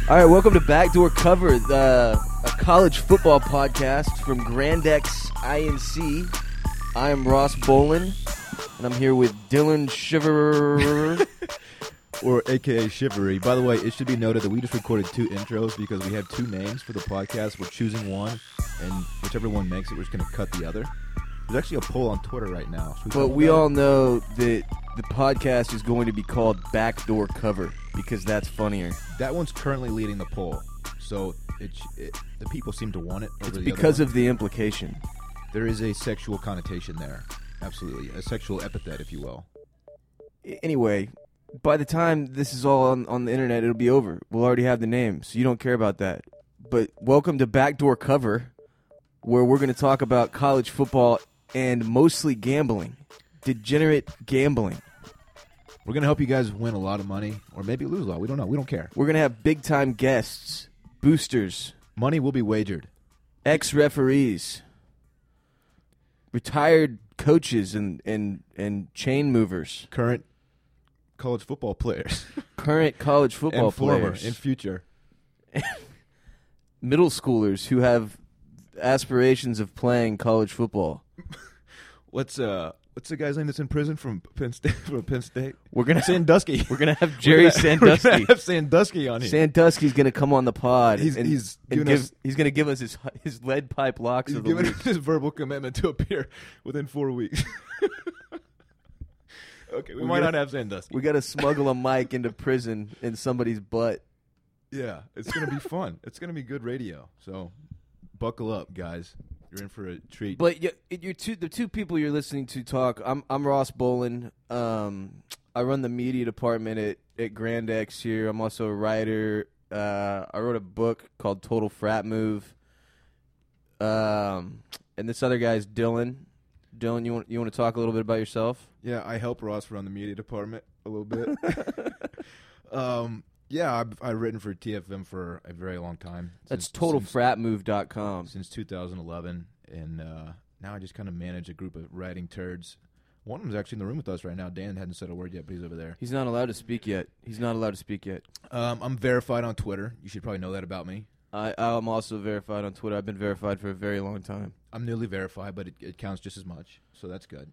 All right, welcome to Backdoor Cover, a college football podcast from Grand X INC. I am Ross Bolin, and I'm here with Dylan Shiver. Or a.k.a. Shivery. By the way, it should be noted that we just recorded two intros because we have two names for the podcast. We're choosing one, and whichever one makes it, we're just going to cut the other. There's actually a poll on Twitter right now. But we all know that the podcast is going to be called Backdoor Cover because that's funnier. That one's currently leading the poll, so the people seem to want it over It's the because other one. of the implication. There is a sexual connotation there. Absolutely. A sexual epithet, if you will. Anyway, by the time this is all on the internet, it'll be over. We'll already have the name, so you don't care about that. But welcome to Backdoor Cover, where we're going to talk about college football and mostly gambling. Degenerate gambling. We're going to help you guys win a lot of money, or maybe lose a lot. We don't know. We don't care. We're going to have big-time guests, boosters, Money will be wagered. ex-referees, retired coaches and chain movers, Current college football players. current college football and former, players, in future. middle schoolers who have aspirations of playing college football. What's the guy's name that's in prison from Penn State? We're gonna Sandusky. We're gonna have Jerry We're Sandusky. gonna have Sandusky on here. Sandusky's gonna come on the pod. He's gonna give us his lead pipe locks He's of the given week. his verbal commitment to appear within 4 weeks. Okay, we might not have Sandusky. We gotta smuggle a mic into prison in somebody's butt. Yeah, it's gonna be fun. It's gonna be good radio. So, buckle up, guys. You're in for a treat. But the two people you're listening to talk. I'm Ross Bolin. I run the media department at Grand X here. I'm also a writer. I wrote a book called Total Frat Move. And this other guy's Dylan. Dylan, you want to talk a little bit about yourself? Yeah, I help Ross run the media department a little bit. Yeah, I've written for TFM for a very long time. That's TotalFratMove.com. Since 2011, and now I just kind of manage a group of writing turds. One of them's actually in the room with us right now. Dan hadn't said a word yet, but he's over there. He's not allowed to speak yet. I'm verified on Twitter. You should probably know that about me. I'm also verified on Twitter. I've been verified for a very long time. I'm newly verified, but it counts just as much, so that's good.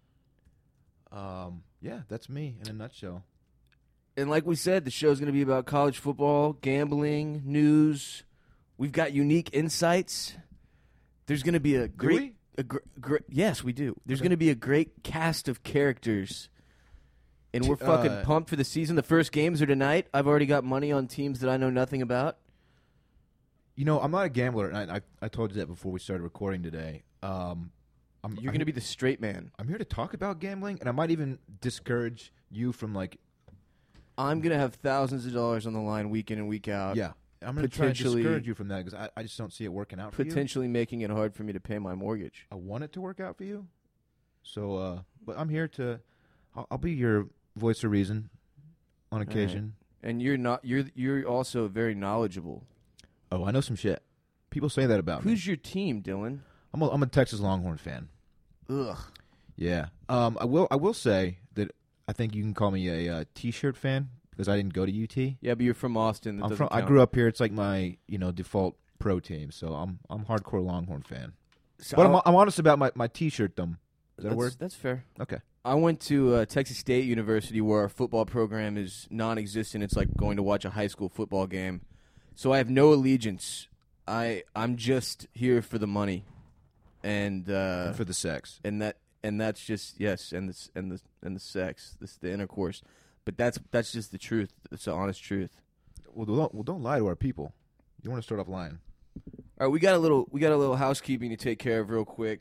Yeah, that's me in a nutshell. And like we said, the show's going to be about college football, gambling, news. We've got unique insights. There's going to be a great... yes, we do. There's going to be a great cast of characters. And we're fucking pumped for the season. The first games are tonight. I've already got money on teams that I know nothing about. You know, I'm not a gambler, and I told you that before we started recording today. You're going to be the straight man. I'm here to talk about gambling, and I might even discourage you from, like... I'm going to have thousands of dollars on the line week in and week out. Yeah. I'm going to try to discourage you from that because I just don't see it working out for you. Potentially making it hard for me to pay my mortgage. I want it to work out for you. So, but I'm here to... I'll be your voice of reason on occasion. Right. And you're also very knowledgeable. Oh, I know some shit. People say that about me. Who's your team, Dylan? I'm a Texas Longhorn fan. Ugh. Yeah. I will say that I think you can call me a T-shirt fan because I didn't go to UT. Yeah, but you're from Austin. I grew up here. It's like my default pro team. So I'm hardcore Longhorn fan. So but I'm honest about my T-shirt them. Is that a word? That's fair. Okay. I went to Texas State University where our football program is non-existent. It's like going to watch a high school football game. So I have no allegiance. I'm just here for the money, and for the sex, and that's just yes, and the sex, the intercourse. But that's just the truth. It's the honest truth. Well, don't lie to our people. You want to start off lying. All right, we got a little housekeeping to take care of real quick.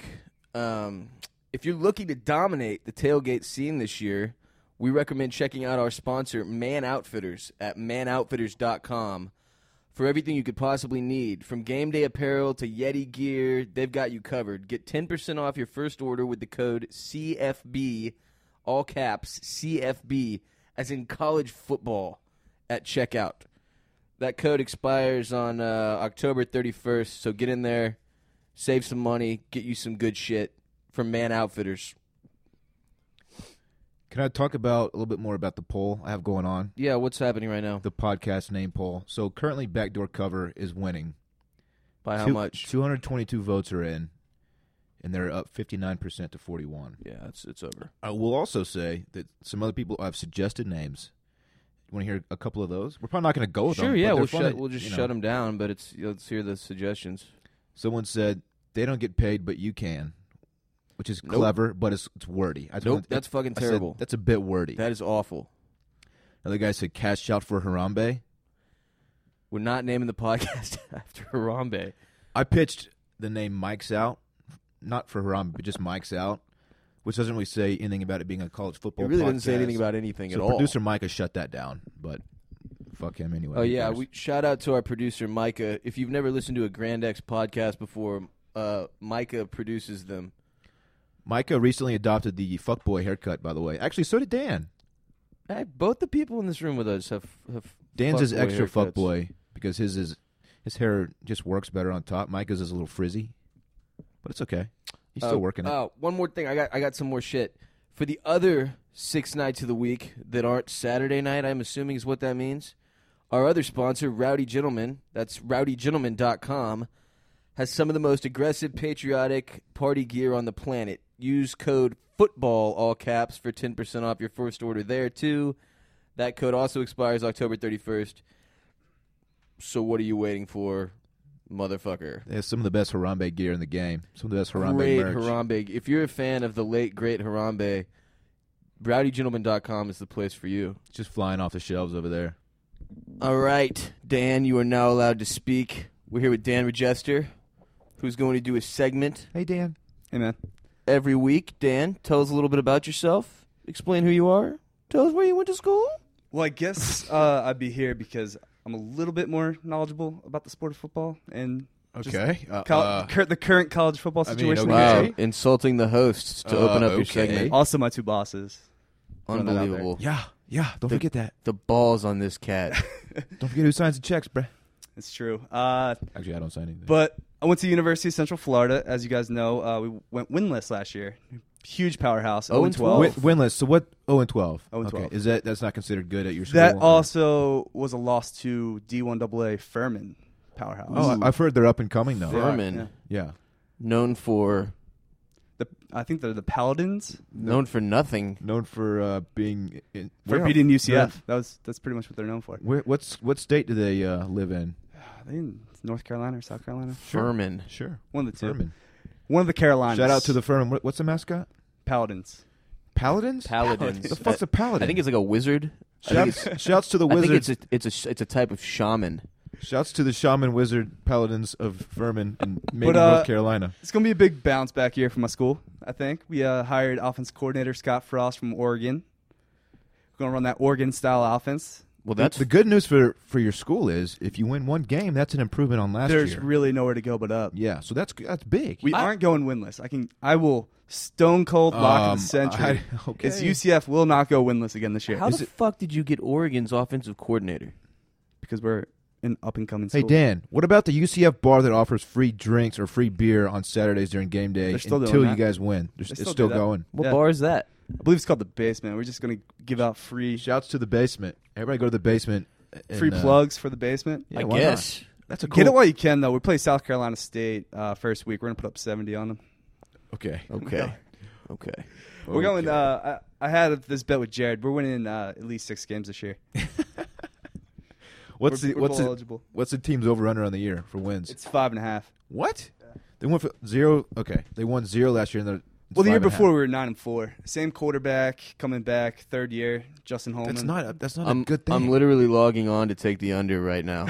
If you're looking to dominate the tailgate scene this year, we recommend checking out our sponsor, Man Outfitters, at manoutfitters.com. For everything you could possibly need, from game day apparel to Yeti gear, they've got you covered. Get 10% off your first order with the code CFB, all caps, CFB, as in college football, at checkout. That code expires on October 31st, so get in there, save some money, get you some good shit from Man Outfitters. Can I talk about a little bit more about the poll I have going on? Yeah, what's happening right now? The podcast name poll. So currently, Backdoor Cover is winning. By how much? 222 votes are in, and they're up 59% to 41. Yeah, it's over. I will also say that some other people have suggested names. You want to hear a couple of those? We're probably not going to go with them. Sure, yeah, but we'll just shut them down. But let's hear the suggestions. Someone said they don't get paid, but you can, which is clever, but it's wordy. That's fucking terrible. That's a bit wordy. That is awful. Another guy said cash out for Harambe. We're not naming the podcast after Harambe. I pitched the name Mike's Out, not for Harambe, but just Mike's Out, which doesn't really say anything about it being a college football podcast. It really doesn't say anything about anything at all. Producer Micah shut that down, but fuck him anyway. Oh, yeah. Shout out to our producer, Micah. If you've never listened to a Grand X podcast before, Micah produces them. Micah recently adopted the fuckboy haircut, by the way. Actually, so did Dan. Hey, both the people in this room with us have Dan's is extra haircuts. fuckboy because his hair just works better on top. Micah's is a little frizzy, but it's okay. He's still working it. One more thing. I got some more shit. For the other 6 nights of the week that aren't Saturday night, I'm assuming is what that means, our other sponsor, Rowdy Gentleman, that's rowdygentleman.com, has some of the most aggressive patriotic party gear on the planet. Use code FOOTBALL, all caps, for 10% off your first order there, too. That code also expires October 31st. So what are you waiting for, motherfucker? They have some of the best Harambe gear in the game. Some of the best Harambe Great merch. Harambe. If you're a fan of the late, great Harambe, rowdygentleman.com is the place for you. It's just flying off the shelves over there. All right, Dan, you are now allowed to speak. We're here with Dan Regester, who's going to do a segment Hey, Dan. Hey, man. every week. Dan, tell us a little bit about yourself. Explain who you are. Tell us where you went to school. Well, I guess I'd be here because I'm a little bit more knowledgeable about the sport of football and Okay. the current college football situation. okay. Wow, insolting the hosts to open up your okay. segment. Also, my two bosses. Throwing that out Unbelievable. Yeah. Don't forget that. The balls on this cat. Don't forget who signs the checks, bruh. It's true. Actually, I don't sign anything. But I went to University of Central Florida. As you guys know, we went winless last year. Huge powerhouse. 0-12. Winless. So what? 0-12. 0-12. Okay. Is that's not considered good at your school? That also was a loss to D1AA Furman powerhouse. Oh, I've heard they're up and coming though. Furman, Yeah. known for I think they're the Paladins known for nothing. Known for being for beating UCF. That's pretty much what they're known for. What state do they live in? Are they in North Carolina or South Carolina? Furman. Sure. One of the two. Furman. One of the Carolinas. Shout out to the Furman. What's the mascot? Paladins. Paladins? Paladins. The fuck's a paladin? I think it's like a wizard. Shouts to the I think wizards. it's a type of shaman. Shouts to the shaman wizard paladins of Furman and maybe But, North Carolina. It's going to be a big bounce back year for my school, I think. We hired offense coordinator Scott Frost from Oregon. We're going to run that Oregon-style offense. Well, that's The good news for your school is if you win one game, that's an improvement on last There's year. really nowhere to go but up. Yeah, so that's big. We aren't going winless. I will stone cold lock of the century. Okay. Is UCF will not go winless again this year. how the fuck did you get Oregon's offensive coordinator? Because we're an up-and-coming Hey, school. Dan, what about the UCF bar that offers free drinks or free beer on Saturdays during game day They're still doing until you that. guys win? It's still still do that. going. What Yeah. bar is that? I believe it's called the Basement. We're just going to give out free Shouts to the basement. Everybody go to the basement. free plugs for the Basement. Yeah, I why guess. not? That's a cool. Get it while you can, though. We play South Carolina State first week. We're going to put up 70 on them. Okay. Okay. Okay. We're going. I had this bet with Jared. We're winning at least 6 games this year. What's we're bowl the eligible? what's the team's over under on the year for wins? It's 5.5. What? They won for 0. Okay, they won 0 last year. And Well, the year before we were 9-4. Same quarterback coming back, third year, Justin Holman. That's not a good thing. I'm literally logging on to take the under right now.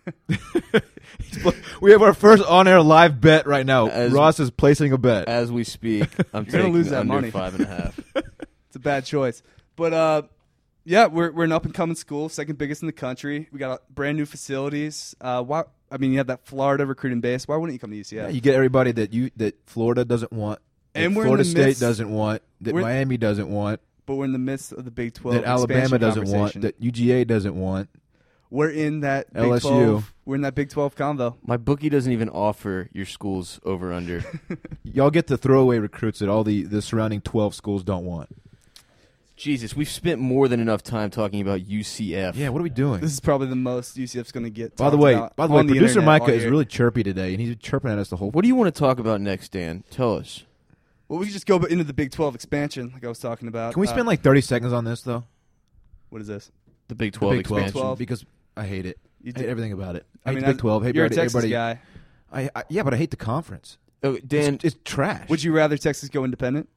We have our first on-air live bet right now. As- Ross is placing a bet. As we speak, I'm You're gonna taking lose that under money. 5.5. It's a bad choice. But yeah, we're an up-and-coming school, second biggest in the country. We got brand new facilities. You have that Florida recruiting base. Why wouldn't you come to UCF? Yeah, you get everybody that Florida doesn't want, And that we're in Florida the State midst- doesn't want, that we're- Miami doesn't want, But we're in the midst of the Big 12 that Alabama expansion doesn't want, conversation. that UGA doesn't want. We're in that Big LSU. 12. We're in that Big 12 convo. My bookie doesn't even offer your school's over under. Y'all get the throwaway recruits that all the surrounding 12 schools don't want. Jesus, we've spent more than enough time talking about UCF. Yeah, what are we doing? This is probably the most UCF's going to get. By the talked way, about producer on the internet Micah all is year. really chirpy today, and he's chirping at us the whole. What do you want to talk about next, Dan? Tell us. Well, we can just go into the Big 12 expansion, like I was talking about. Can we spend like 30 seconds on this though? What is this? The Big The 12 Big 12, expansion. because I hate it. You I hate everything about it. I I hate mean, the Big 12. Hate you're a everybody. Texas guy. Yeah, but I hate the conference. Oh, Dan, It's trash. Would you rather Texas go independent?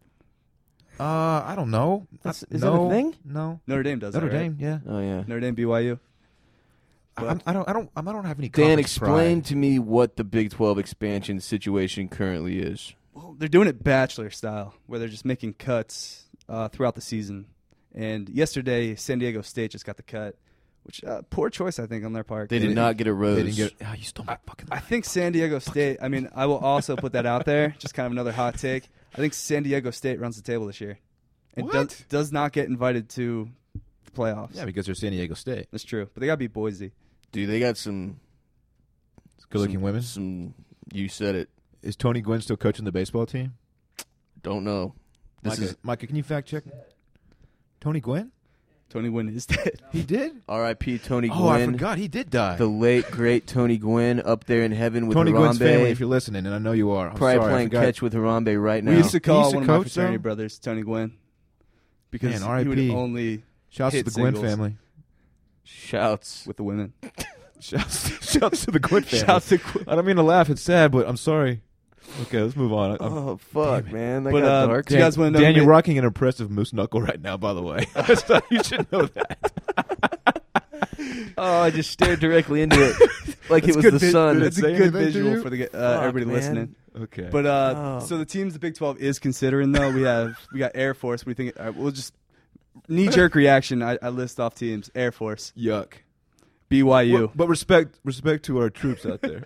I don't know. Is that no, a thing? No. Notre Dame does Notre that, right? Dame, yeah. oh yeah. Notre Dame, BYU. I don't have any. Dan, conference explain pride. to me what the Big 12 expansion situation currently is. Well, they're doing it bachelor style, where they're just making cuts throughout the season. And yesterday, San Diego State just got the cut, which poor choice, I think, on their part. They did not get a rose. They didn't get. Oh, you stole my fucking. I think San Diego State. I mean, I will also put that out there. Just kind of another hot take. I think San Diego State runs the table this year, and What? does not get invited to the playoffs. Yeah, because they're San Diego State. That's true. But they got to beat Boise. Dude, they got some Good-looking some- women. Some, you said it. Is Tony Gwynn still coaching the baseball team? Don't know. This is Micah, can you fact check? Tony Gwynn? Tony Gwynn is dead. He did? R.I.P. Tony Gwynn. Oh, I forgot. He did die. The late great Tony Gwynn up there in heaven with Tony Gwynn's Harambe. family, if you're listening, and I know you are. I'm Probably sorry, I playing forgot. catch with Harambe right now. We used to call used to one of my coach, fraternity though? brothers Tony Gwynn because Man, he R.I.P.. would only Shouts to hit the Gwynn singles family. Shouts. with the women. Shouts to the Gwynn family. Shouts to Gwynn. I don't mean to laugh. It's sad, but I'm sorry. Okay, let's move on. Oh, fuck, man. That But, got dark. do you guys want to know? Dan, who you're made- rocking an impressive moose knuckle right now, by the way. You should know that. Oh, I just stared directly into it like it That's was good the vi- sun. That's a say good anything to visual you? for the Fuck, everybody man. listening. Okay. But Oh. so the teams the Big 12 is considering though, we got Air Force. We think we'll just knee jerk reaction. I list off teams: Air Force, yuck. BYU, But respect to our troops out there.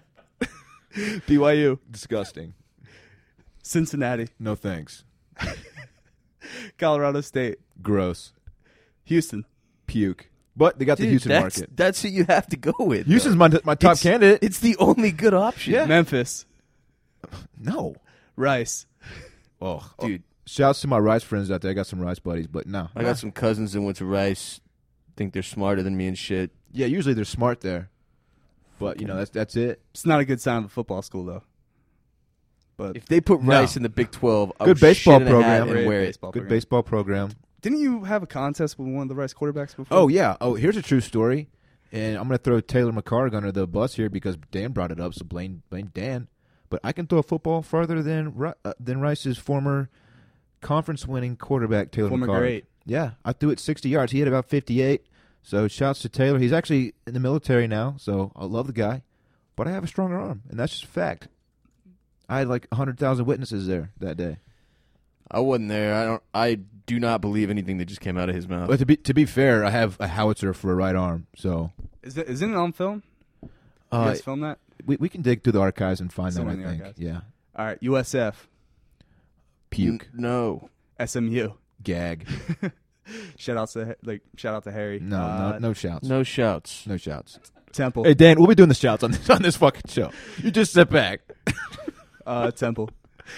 BYU, Disgusting. Cincinnati, No thanks. Colorado State, Gross. Houston. Puke. But they got the Dude, Houston that's, market. That's who you have to go with. Houston's though. my top candidate. It's the only good option. Yeah. Memphis, No. Rice. Oh, Dude, shouts to my Rice friends out there. I got some Rice buddies, but no. I got some cousins that went to Rice. Think they're smarter than me and shit. Yeah, usually they're smart there. But, that's it. It's not a good sign of a football school though. But If they put No. Rice in the Big 12, I Good would baseball shit in a hat program. and Great wear it. baseball Good program. baseball program. Didn't you have a contest with one of the Rice quarterbacks before? Oh, yeah. Oh, here's a true story. And I'm going to throw Taylor McCarg under the bus here because Dan brought it up, so blame Dan. But I can throw a football farther than Rice's former conference-winning quarterback, Taylor Former McCarg. great. Yeah, I threw it 60 yards. He had about 58. So shouts to Taylor. He's actually in the military now, so I love the guy. But I have a stronger arm, and that's just a fact. I had like 100,000 witnesses there that day. I wasn't there. I do not believe anything that just came out of his mouth. But to be fair, I have a howitzer for a right arm, so Isn't it on film? You guys film that? we can dig through the archives and find that. Somewhere I in the think, archives. yeah. All right, USF, Puke, No. SMU. gag. Shout out to Harry. No shouts. No shouts. No shouts. Temple. Hey Dan, we'll be doing the shouts on this fucking show. You just sit back. Temple.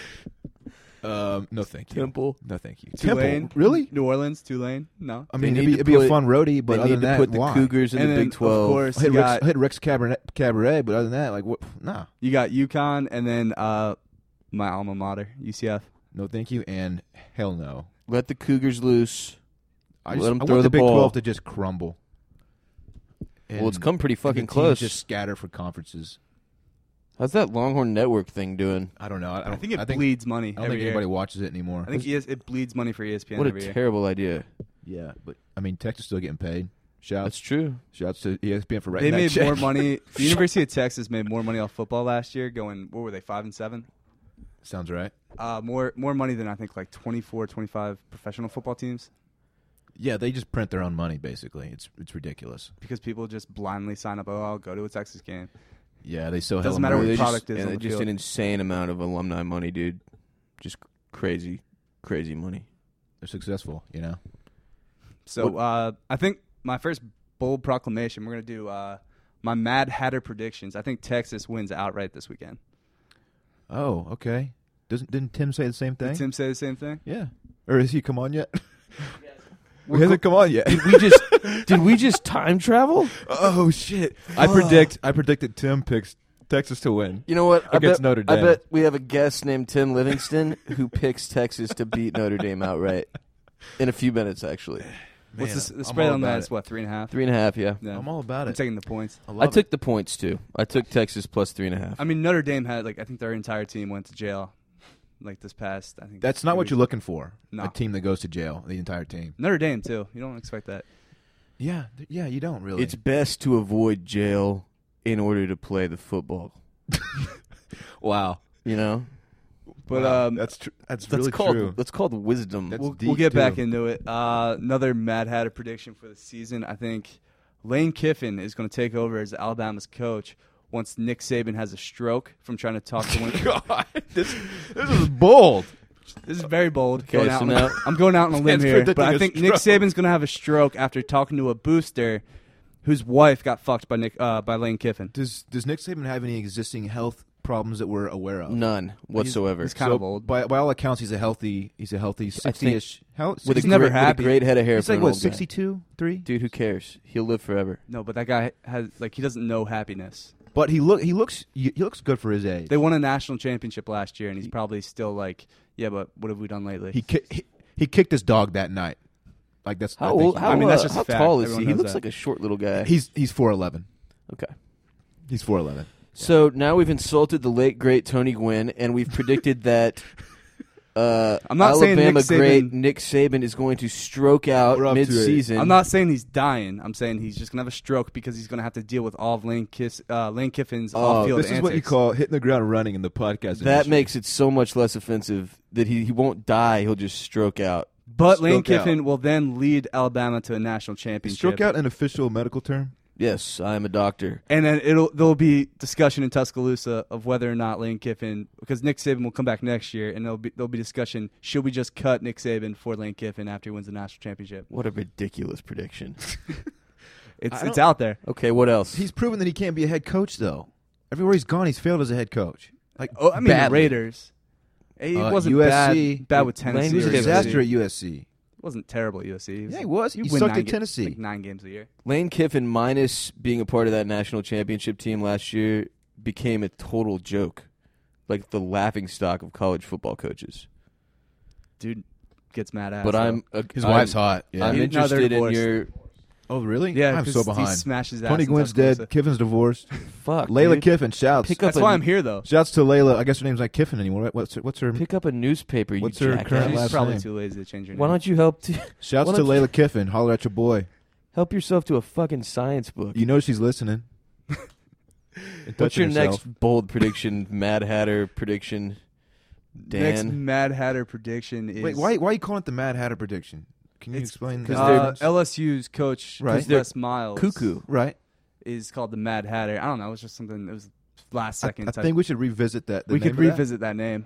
No thank you. Temple. No thank you. Tulane. Temple, really? New Orleans. Tulane. No. I mean, They need it'd to be a put- fun roadie, but They other need than to that, put the why? Cougars in And the then, Big 12. of course, I hit you Rick's, got, I hit Rick's Cabaret, but other than that, nah. you got UConn, and then my alma mater, UCF. No thank you, and hell no. Let the Cougars loose. I Let 'em want throw the the Big ball. 12 to just crumble. Well, it's come pretty and the fucking teams close. Just scatter for conferences. How's that Longhorn Network thing doing? I don't know. I I think it bleeds money I don't every think year. anybody watches it anymore. I think it bleeds money for ESPN What a every year. terrible idea. Yeah, but I mean, Texas still getting paid. That's true. Shouts to ESPN for They writing that made check. more money. The University of Texas made more money off football last year. Going, what were they, 5-7? Sounds right. More money than I think like 24, 25 professional football teams Yeah, they just print their own money. Basically, it's ridiculous. because people just blindly sign up. Oh, I'll go to a Texas game. Yeah, they so Doesn't hella matter what merch. the product is and on the just field. an insane amount of alumni money, dude. Just crazy, crazy money. They're successful. So I think my first bold proclamation, we're going to do my Mad Hatter predictions. I think Texas wins outright this weekend. Oh, okay. Didn't Tim say the same thing? Did Tim say the same thing? Yeah. Or has he come on yet? It hasn't come on yet. Did we just time travel? Oh shit! I predicted Tim picks Texas to win. You know what? Against Notre Dame. I bet we have a guest named Tim Livingston who picks Texas to beat Notre Dame outright in a few minutes, actually. What's Man, the I'm spread all on that? about It's it. what, 3.5? 3.5, yeah. Yeah. I'm all about I'm it. taking the points. love I took it. the points, too. I took Texas plus 3.5. I mean, Notre Dame had, I think their entire team went to jail, this past, I think. That's not what you're looking for. No. A team that goes to jail, the entire team. Notre Dame, too. You don't expect that. Yeah, you don't really. It's best to avoid jail in order to play the football. wow. You know? But Wow. That's really true. That's called wisdom. That's We'll deep, get back too. into it. Another Mad Hatter prediction for the season. I think Lane Kiffin is going to take over as Alabama's coach once Nick Saban has a stroke from trying to talk to women. God, this is bold. This is very bold. Okay, so now- I'm going out on a limb Man's here, but predicting I a think Nick stroke. Saban's going to have a stroke after talking to a booster whose wife got fucked by Lane Kiffin. Does Nick Saban have any existing health problems that we're aware of? None whatsoever. He's kind of old. By all accounts, he's a healthy 60-ish. with he's never with a happy. great head of hair. He's for like an what, old guy. 62, 3? Dude, who cares? He'll live forever. No, but that guy has he doesn't know happiness. But he looks good for his age. They won a national championship last year, and he's probably still yeah, but what have we done lately? He kicked his dog that night. Like that's How I think old? he- How, I mean, that's just how a fact. tall is Everyone he? He knows looks that. like a short little guy. he's 4'11". Okay. He's 4'11". So now we've insulted the late great Tony Gwynn, and we've predicted that I'm not saying Alabama Nick Saban- great Nick Saban is going to stroke out We're up to it. mid-season. I'm not saying he's dying. I'm saying he's just gonna have a stroke because he's gonna have to deal with all of Lane Kiffin's off-field This is what you antics. call hitting the ground running in the podcast. That industry. makes it so much less offensive that he won't die. He'll just stroke out. But Lane Stroke out. Kiffin will then lead Alabama to a national championship. Stroke out an official medical term. Yes, I am a doctor. And then there'll be discussion in Tuscaloosa of whether or not Lane Kiffin, because Nick Saban will come back next year, and there'll be discussion. Should we just cut Nick Saban for Lane Kiffin after he wins the national championship? What a ridiculous prediction. It's out there. Okay, what else? He's proven that he can't be a head coach though. Everywhere he's gone, he's failed as a head coach. Like Oh, I mean, the badly. Raiders. He wasn't USC. bad with Tennessee. He was a or disaster USC. at USC. Wasn't terrible at USC. Yeah, he was. He win sucked 9 at Tennessee. like 9 games a year. Lane Kiffin, minus being a part of that national championship team last year, became a total joke. Like the laughing stock of college football coaches. Dude gets mad at. But His wife's hot. Yeah. I'm No, they're interested in divorced. your Oh, really? Yeah, I'm 'cause so he behind. smashes ass Tony in Gwynn's Tuscaloosa. dead. Kiffin's divorced. fuck. Layla dude. Kiffin, shouts. Pick up That's a- why I'm here, though. Shouts to Layla. I guess her name's not Kiffin anymore. What's her? Pick up a newspaper. What's you her jackass. current She's last probably name? too lazy to change her name. Why don't you help Shouts Why to don't Layla Kiffin. Holler at your boy. help yourself to a fucking science book? You know she's listening. And What's touching your herself. next bold prediction? Mad Hatter prediction. Next Dan. Mad Hatter prediction is Wait, why are you calling it the Mad Hatter prediction? Can you It's- explain? 'cause that? they're- LSU's coach, Right. Les Miles, Cuckoo. Right. is called the Mad Hatter. I don't know. It was just something. It was last second. I type. think we should revisit that. the we name could of that? revisit that name.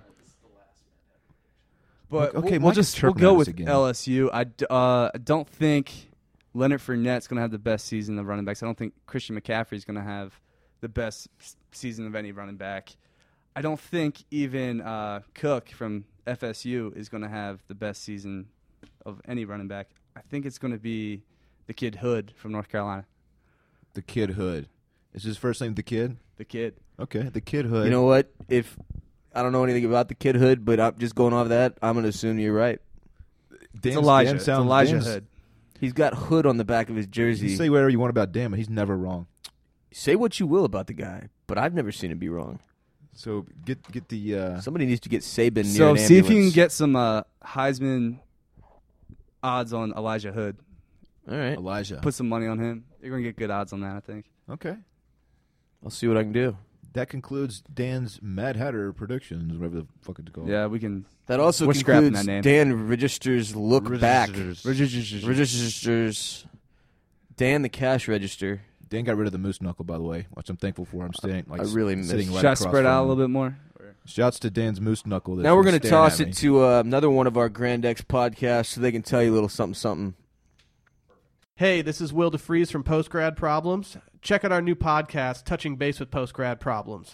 But Okay, we'll Mike is we'll chirping go at us with again. LSU. I don't think Leonard Fournette's going to have the best season of running backs. I don't think Christian McCaffrey's going to have the best season of any running back. I don't think even Cook from FSU is going to have the best season of any running back. I think it's going to be the kid Hood from North Carolina. The Kid Hood. Is his first name the Kid? The kid. Okay, the Kid Hood. You know what? If I don't know anything about the Kid Hood, but I'm just going off that, I'm going to assume you're right. Dan's, It's Elijah. Dan It's sounds- Elijah Dan's- Hood. He's got Hood on the back of his jersey. You say whatever you want about Dan, but he's never wrong. Say what you will about the guy, but I've never seen him be wrong. So get the. Somebody needs to get Saban near So an see if you can ambulance. get some Heisman odds on Elijah Hood. All right. Elijah. Put some money on him. You're going to get good odds on that, I think. Okay. I'll see what I can do. That concludes Dan's Mad Hatter predictions, whatever the fuck it's called. Yeah, we can. That also We're scrapping concludes that name. Dan Register's look back. Registers. Registers. Dan the cash register. Dan got rid of the moose knuckle, by the way, which I'm thankful for. I'm staying like I really miss- sitting right Should I across spread out a from little him. bit more? Shouts to Dan's moose knuckle. Now we're going going to toss it to another one of our Grand X podcasts so they can tell you a little something, something. Hey, this is Will DeFries from Postgrad Problems. Check out our new podcast, Touching Base with Postgrad Problems.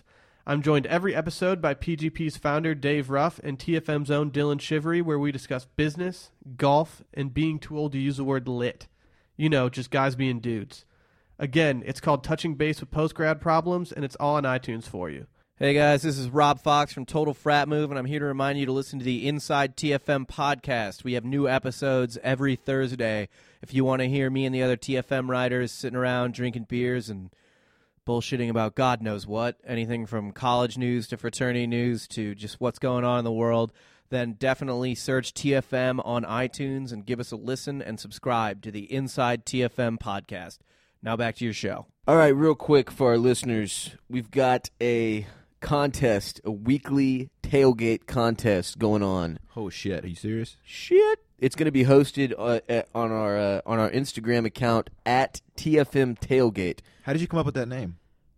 I'm joined every episode by PGP's founder, Dave Ruff, and TFM's own Dylan Shivery, where we discuss business, golf, and being too old to use the word lit. You know, just guys being dudes. Again, it's called Touching Base with Postgrad Problems, and it's all on iTunes for you. Hey guys, this is Rob Fox from Total Frat Move, and I'm here to remind you to listen to the Inside TFM podcast. We have new episodes every Thursday. If you want to hear me and the other TFM writers sitting around drinking beers and bullshitting about God knows what, anything from college news to fraternity news to just what's going on in the world, then definitely search TFM on iTunes and give us a listen and subscribe to the Inside TFM podcast. Now back to your show. All right, real quick for our listeners, we've got a contest, a weekly tailgate contest going on. Oh shit! Are you serious? Shit! It's going to be hosted on our Instagram account at TFM Tailgate. How did you come up with that name?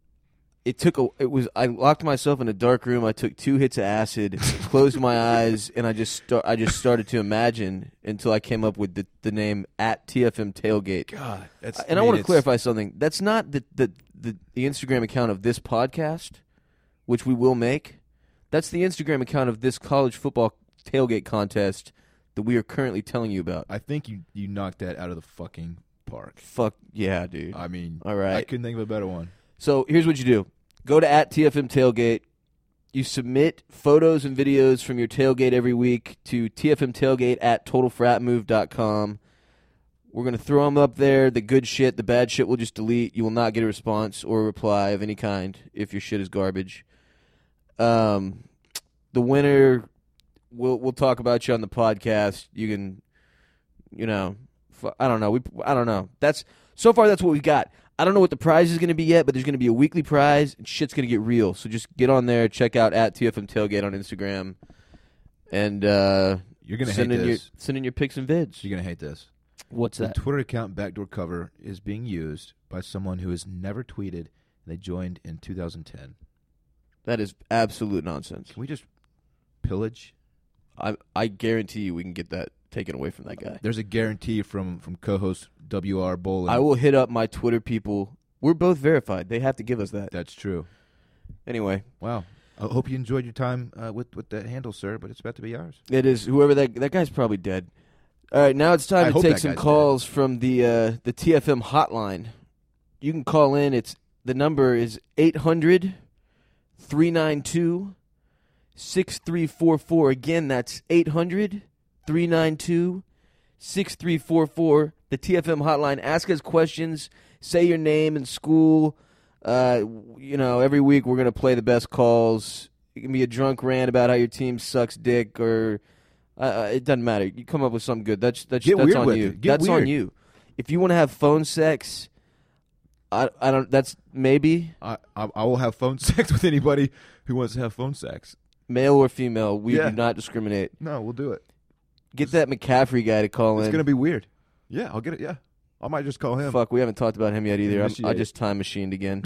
I locked myself in a dark room. I took 2 hits of acid, closed my eyes, and I just started to imagine until I came up with the name at TFM Tailgate. God, I want to clarify something. That's not the Instagram account of this podcast, which we will make. That's the Instagram account of this college football tailgate contest that we are currently telling you about. I think you knocked that out of the fucking park. Fuck yeah, dude. I mean, all right. I couldn't think of a better one. So here's what you do. Go to at TFM Tailgate. You submit photos and videos from your tailgate every week to tfmtailgate at totalfratmove.com. We're going to throw them up there. The good shit, the bad shit we'll just delete. You will not get a response or a reply of any kind if your shit is garbage. The winner, we'll talk about you on the podcast. You can, I don't know. So far that's what we've got. I don't know what the prize is going to be yet, but there's going to be a weekly prize, and shit's going to get real. So just get on there, check out at TFM Tailgate on Instagram, and you're going to hate this. Send in your pics and vids. You're going to hate this. What's that? The Twitter account Backdoor Cover is being used by someone who has never tweeted, and they joined in 2010. That is absolute nonsense. Can we just pillage? I guarantee you we can get that taken away from that guy. There's a guarantee from co-host WR Bowling. I will hit up my Twitter people. We're both verified. They have to give us that. That's true. Anyway. Wow. I hope you enjoyed your time with that handle, sir, but it's about to be ours. It is. Whoever that guy's probably dead. All right, now it's time to take some calls from the TFM hotline. You can call in. The number is 800-392-6344. Again, that's 800-392-6344. The TFM hotline. Ask us questions. Say your name and school. Every week we're going to play the best calls. It can be a drunk rant about how your team sucks dick, or it doesn't matter. You come up with something good. That's on you. That's on you. If you want to have phone sex, I don't. That's maybe. I will have phone sex with anybody who wants to have phone sex, male or female. We do not discriminate. No, we'll do it. Get that McCaffrey guy to call in. It's going to be weird. Yeah, I'll get it. Yeah, I might just call him. Fuck, we haven't talked about him yet either. I just time machined again.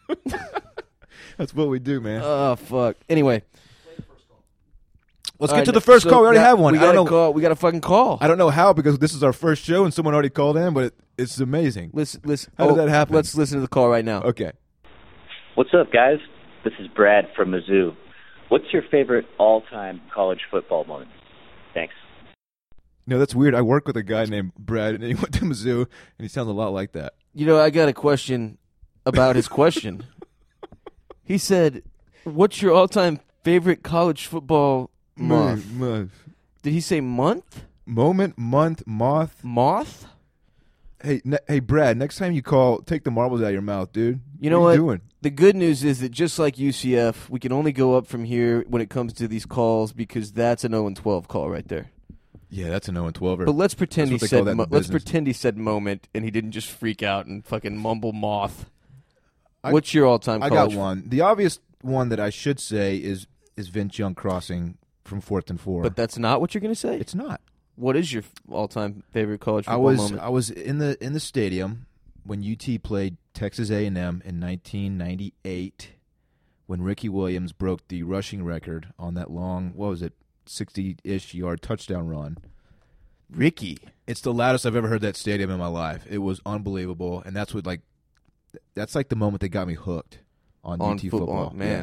That's what we do, man. Oh fuck. Anyway, let's get to the first call. We already have one. We got a fucking call. I don't know how, because this is our first show and someone already called in, but it's amazing. Listen. How did that happen? Let's listen to the call right now. Okay. What's up, guys? This is Brad from Mizzou. What's your favorite all-time college football moment? Thanks. No, that's weird. I work with a guy named Brad, and he went to Mizzou, and he sounds a lot like that. I got a question about his question. He said, "What's your all-time favorite college football month?" Did he say month? Moment, month, moth. Moth? Hey, Brad, next time you call, take the marbles out of your mouth, dude. You know what? Are you doing? The good news is that just like UCF, we can only go up from here when it comes to these calls, because that's an 0-12 call right there. Yeah, that's an 0-12er. But let's pretend he said moment, and he didn't just freak out and fucking mumble moth. What's your all-time college? I got one. The obvious one that I should say is Vince Young crossing from 4th and 4. But that's not what you're going to say? It's not. What is your all-time favorite college football moment? I was in the stadium when UT played Texas A&M in 1998, when Ricky Williams broke the rushing record on that long, 60-ish yard touchdown run. Ricky. It's the loudest I've ever heard that stadium in my life. It was unbelievable, and that's the moment that got me hooked on UT football. Man.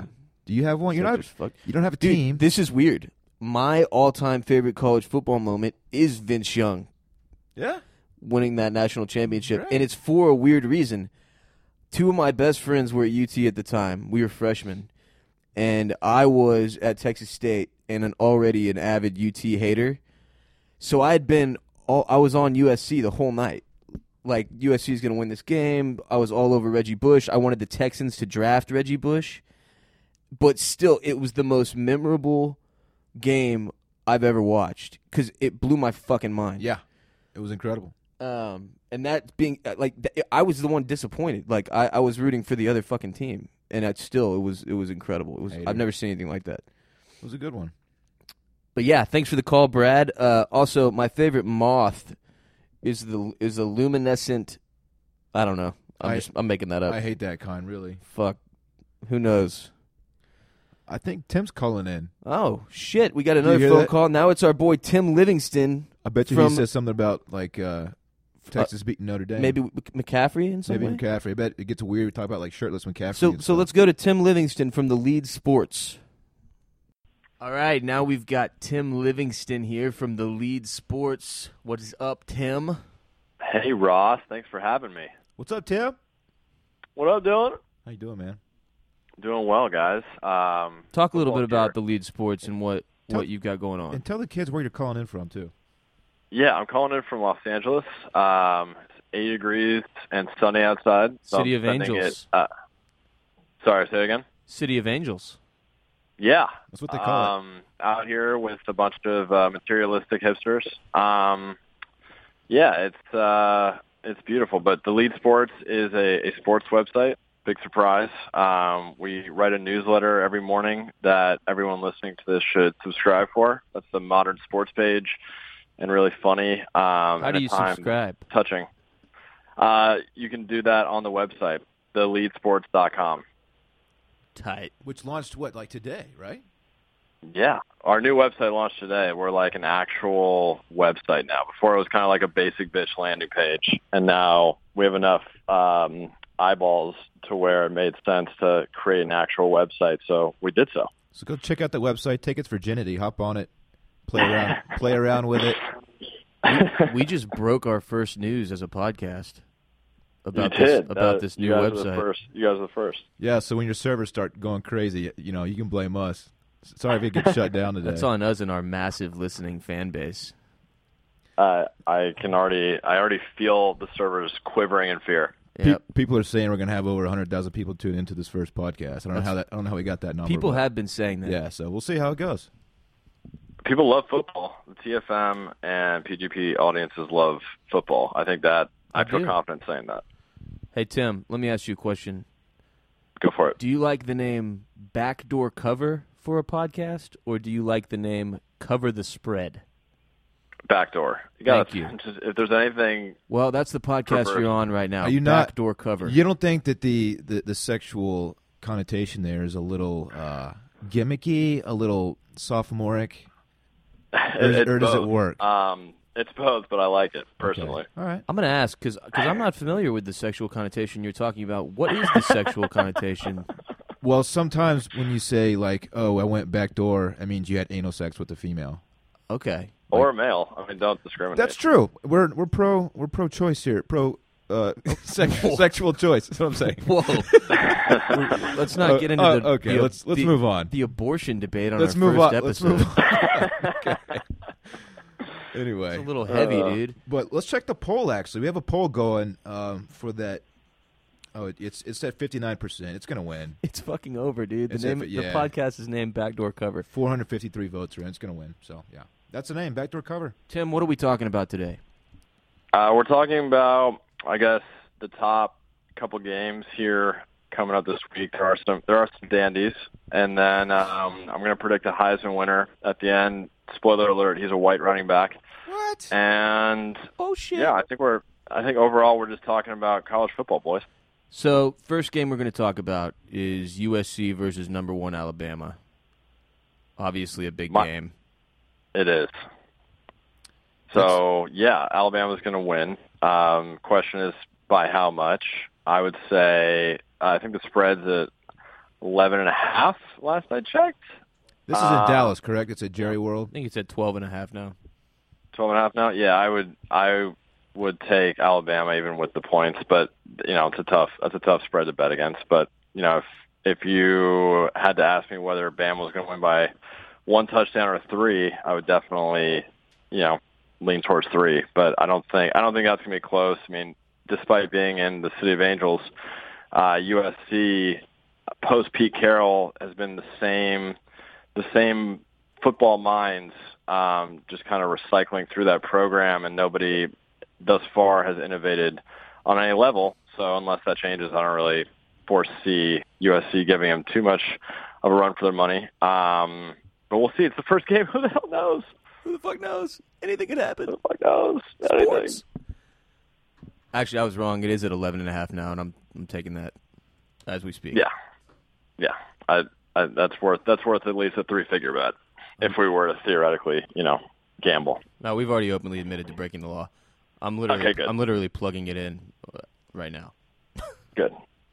Do you have one? You're not. Such a fuck- You don't have a Dude, team. this is weird. My all-time favorite college football moment is Vince Young Yeah. winning that national championship, Right. and it's for a weird reason. Two of my best friends were at UT at the time. We were freshmen, and I was at Texas State and already an avid UT hater. So I was on USC the whole night. Like, USC is going to win this game. I was all over Reggie Bush. I wanted the Texans to draft Reggie Bush. But still, it was the most memorable game I've ever watched because it blew my fucking mind. Yeah. It was incredible. And that being I was the one disappointed. Like I was rooting for the other fucking team, and it was incredible. Hater. I've never seen anything like that. It was a good one. But yeah, thanks for the call, Brad. Also, my favorite moth is the luminescent. I don't know. I'm making that up. I hate that kind, really. Fuck. Who knows? I think Tim's calling in. Oh shit! We got you another hear phone that? call. Now it's our boy Tim Livingston. I bet you From- he says something about like Texas beating Notre Dame. Maybe McCaffrey in some Maybe way. McCaffrey. I bet it gets weird. We talk about like shirtless McCaffrey. So and so stuff. let's go to Tim Livingston from the Lead Sports. All right, now we've got Tim Livingston here from the Lead Sports. What is up, Tim? Hey, Ross. Thanks for having me. What's up, Tim? What up, Dylan? How you doing, man? Doing well, guys. Talk a little bit football about here. the Lead Sports and what Tell- you've got going on. And tell the kids where you're calling in from too. Yeah, I'm calling in from Los Angeles. It's 80 degrees and sunny outside. So City I'm of spending Angels. Sorry, say it again? City of Angels. Yeah. That's what they call it. Out here with a bunch of materialistic hipsters. Yeah, it's beautiful. But the Lead Sports is a sports website. Big surprise. We write a newsletter every morning that everyone listening to this should subscribe for. That's the Modern Sports page, and really funny. How do you subscribe? Touching. You can do that on the website, theleadsports.com. Tight. Which launched like today, right? Yeah. Our new website launched today. We're like an actual website now. Before it was kind of like a basic bitch landing page. And now we have enough eyeballs to where it made sense to create an actual website. So we did so. So go check out the website. Take its virginity. Hop on it. Play around with it. We just broke our first news as a podcast about You this did. this You new guys were the website. first. You guys were the first. Yeah. So when your servers start going crazy, you can blame us. Sorry if it gets shut down today. That's on us and our massive listening fan base. I already feel the servers quivering in fear. Yep. People are saying we're going to have over 100,000 people tune into this first podcast. I don't know how we got that number. People but- have been saying that. Yeah. So we'll see how it goes. People love football. The TFM and PGP audiences love football. I think that I feel do. confident saying that. Hey, Tim, let me ask you a question. Go for it. Do you like the name Backdoor Cover for a podcast, or do you like the name Cover the Spread? Backdoor. Thank you. If there's anything, Well, that's the podcast Prefer- you're on right now. Are you not- Backdoor Cover. You don't think that the sexual connotation there is a little gimmicky, a little sophomoric, it's or does it both. work? It's both, but I like it personally. Okay. All right. I'm going to ask, because I'm not familiar with the sexual connotation you're talking about. What is the sexual connotation? Well, sometimes when you say like, "Oh, I went backdoor," that means you had anal sex with the female. Okay. Or male. I mean, don't discriminate. That's true. We're pro choice here. Sexual choice. That's what I'm saying. Whoa. Let's not get into the okay. Let's move on. The abortion debate on Let's our move first on. episode. Let's move on. Okay. Anyway, It's a little heavy, dude. but let's check the poll. Actually, we have a poll going for that. Oh, it's at 59%. It's going to win. It's fucking over, dude. It's The yeah. podcast is named Backdoor Cover. 453 votes are in. It's going to win. So yeah, that's the name. Backdoor cover. Tim, what are we talking about today? We're talking about, I guess, the top couple games here coming up this week. There are some dandies, and then I'm going to predict a Heisman winner at the end. Spoiler alert: he's a white running back. What? And Oh, shit. yeah, I think overall we're just talking about college football, boys. So, first game we're going to talk about is USC versus number 1 Alabama. Obviously a big game. It is. So, yeah, Alabama's going to win. Question is by how much? I would say I think the spread's at 11.5 last I checked. This is in Dallas, correct? It's at Jerry World. I think it's at 12.5 now. 12.5 now. Yeah, I would take Alabama even with the points, but that's a tough spread to bet against. But if you had to ask me whether Bama was going to win by 1 touchdown or 3, I would definitely lean towards 3. But I don't think that's going to be close. I mean, despite being in the City of Angels, USC post Pete Carroll has been the same football minds, just kind of recycling through that program, and nobody thus far has innovated on any level. So unless that changes, I don't really foresee USC giving them too much of a run for their money. But we'll see. It's the first game. Who the hell knows? Who the fuck knows? Anything could happen. Who the fuck knows? Sports. Actually, I was wrong. It is at 11.5 now, and I'm taking that as we speak. Yeah. That's worth at least a 3-figure bet if we were to theoretically, gamble. No, we've already openly admitted to breaking the law. I'm literally plugging it in right now. Good.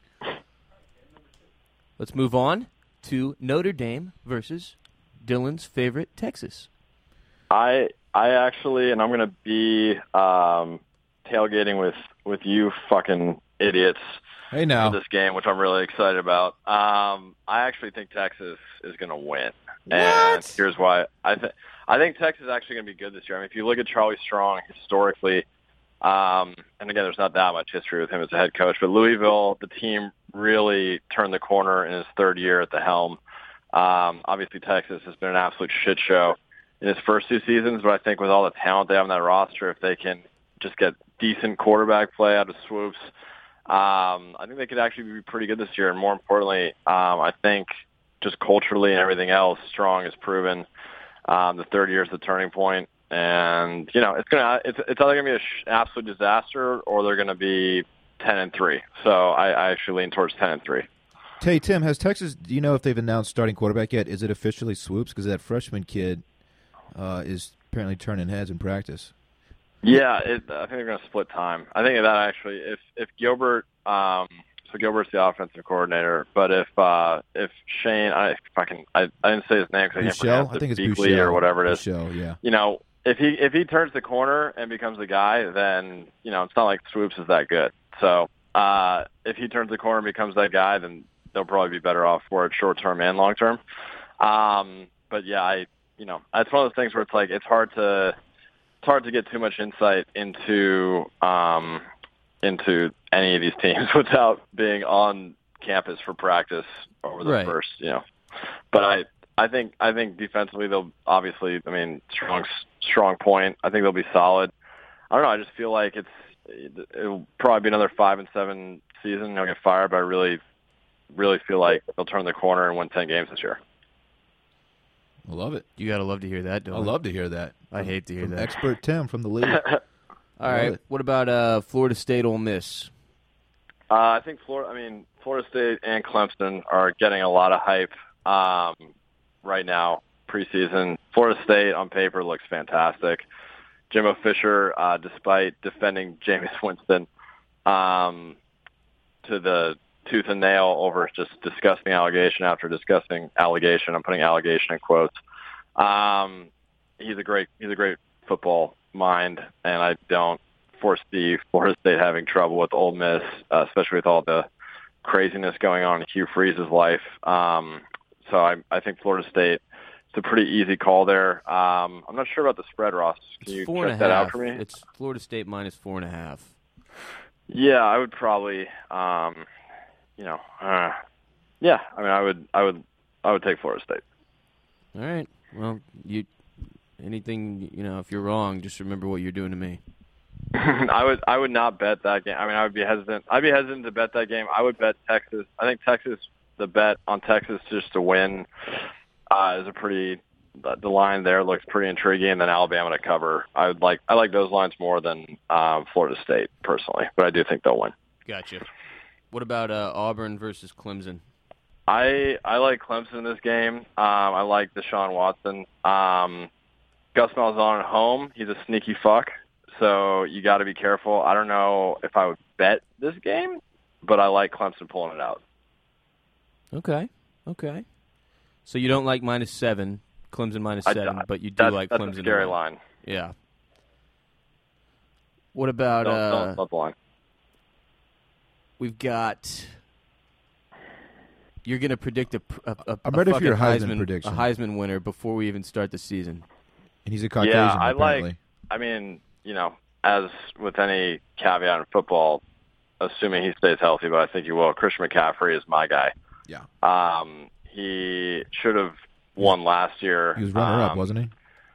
Let's move on to Notre Dame versus Dylan's favorite Texas. I actually, and I'm going to be tailgating with you fucking idiots. Hey now. For this game, which I'm really excited about. I actually think Texas is going to win. What? And here's why. I think Texas is actually going to be good this year. I mean, if you look at Charlie Strong historically, and again, there's not that much history with him as a head coach, but Louisville, the team really turned the corner in his 3rd year at the helm. Obviously, Texas has been an absolute shit show in his first 2 seasons, but I think with all the talent they have on that roster, if they can just get decent quarterback play out of Swoops, I think they could actually be pretty good this year. And more importantly, I think just culturally and everything else, Strong has proven the 3rd year is the turning point. And it's either going to be an absolute disaster or they're going to be 10-3. So I actually lean towards 10-3. Hey Tim, has Texas? Do you know if they've announced starting quarterback yet? Is it officially Swoops? Because that freshman kid is apparently turning heads in practice. Yeah, I think they're going to split time. I think that actually, if Gilbert, so Gilbert's the offensive coordinator, but if Shane, I didn't say his name because I can't pronounce it. I think it's Beakley or whatever it is. Bouchel, yeah. If he turns the corner and becomes the guy, then it's not like Swoops is that good. So if he turns the corner and becomes that guy, then they'll probably be better off for it short term and long term. But yeah, it's one of those things where it's like it's hard to get too much insight into any of these teams without being on campus for practice over the first, But I think defensively they'll obviously, strong point. I think they'll be solid. I don't know. I just feel like it'll probably be another 5-7 season. They'll get fired, but I really feel like they'll turn the corner and win 10 games this year. I love it. You gotta love to hear that, Dylan. I love to hear that. I hate to hear that. Expert Tim from the league. All right. What about Florida State Ole Miss? I think Florida State and Clemson are getting a lot of hype right now, preseason. Florida State on paper looks fantastic. Jimbo Fisher, despite defending Jameis Winston to the tooth and nail over just disgusting allegation after disgusting allegation. I'm putting allegation in quotes. He's a great football mind, and I don't foresee Florida State having trouble with Ole Miss, especially with all the craziness going on in Hugh Freeze's life. So I think Florida State, it's a pretty easy call there. I'm not sure about the spread, Ross. Can you check that out for me? It's Florida State minus 4.5. Yeah, I would probably, I would take Florida State. All right. Well, if you're wrong, just remember what you're doing to me. I would not bet that game. I would be hesitant. I'd be hesitant to bet that game. I would bet Texas. I think Texas, the bet on Texas just to win is the line there looks pretty intriguing, and then Alabama to cover. I like those lines more than Florida State personally, but I do think they'll win. Gotcha. What about Auburn versus Clemson? I like Clemson in this game. I like Deshaun Watson. Gus Malzahn at home. He's a sneaky fuck, so you got to be careful. I don't know if I would bet this game, but I like Clemson pulling it out. Okay. Okay. So you don't like -7, Clemson -7, but you do like that's Clemson. a scary to win. line. Yeah. What about Don't the line. we've got? You're going to predict I'm ready for your fucking Heisman prediction. a Heisman winner before we even start the season. And he's a Caucasian, Yeah, I apparently. I mean, as with any caveat in football, assuming he stays healthy, but I think he will. Christian McCaffrey is my guy. Yeah. He should have won last year. He was runner-up, wasn't he?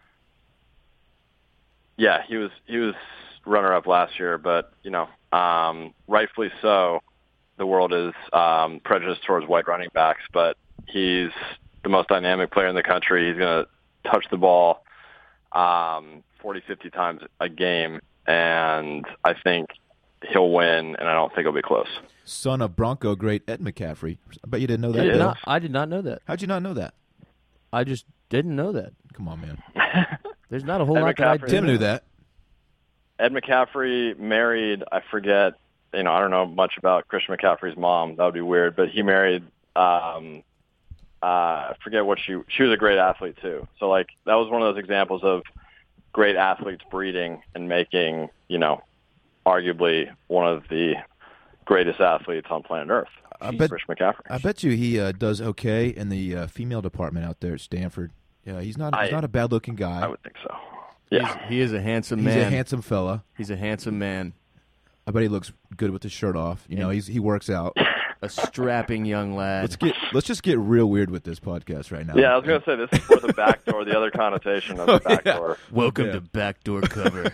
Yeah, he was runner-up last year, but rightfully so. The world is prejudiced towards white running backs, but he's the most dynamic player in the country. He's going to touch the ball 40, 50 times a game, and I think he'll win, and I don't think it'll be close. Son of Bronco great Ed McCaffrey. I bet you didn't know that. He is. Bill. I did not know that. How'd you not know that? I just didn't know that. Come on, man. There's not a whole Ed lot that I McCaffrey- did. Tim knew that. Ed McCaffrey married, I forget, I don't know much about Christian McCaffrey's mom. That would be weird, but he married, I forget what she was a great athlete too. So like, that was one of those examples of great athletes breeding and making, arguably one of the greatest athletes on planet Earth. Christian McCaffrey. I bet you he does okay in the female department out there at Stanford. Yeah, he's not a bad-looking guy. I would think so. Yeah. He is a handsome He's man. a handsome fella. He's a handsome man. I bet he looks good with his shirt off. He works out. A strapping young lad. Let's just get real weird with this podcast right now. Yeah, I was going to say, this is for the backdoor, the other connotation of the backdoor. Welcome to Backdoor Cover.